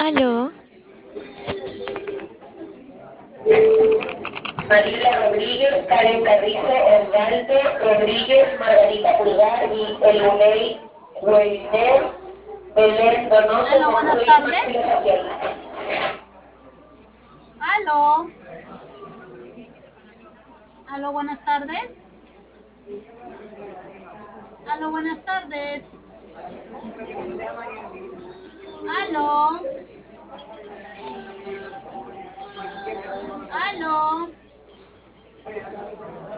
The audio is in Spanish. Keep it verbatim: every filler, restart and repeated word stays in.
Aló, María Rodríguez, Karen Carrizo, Osvaldo Rodríguez, Margarita Pulgar y Elunei Weiner, Belén Donoso, Aló, buenas Monroy, tardes. Perfil Social. Aló, aló, buenas tardes. Aló, buenas tardes. Aló, aló.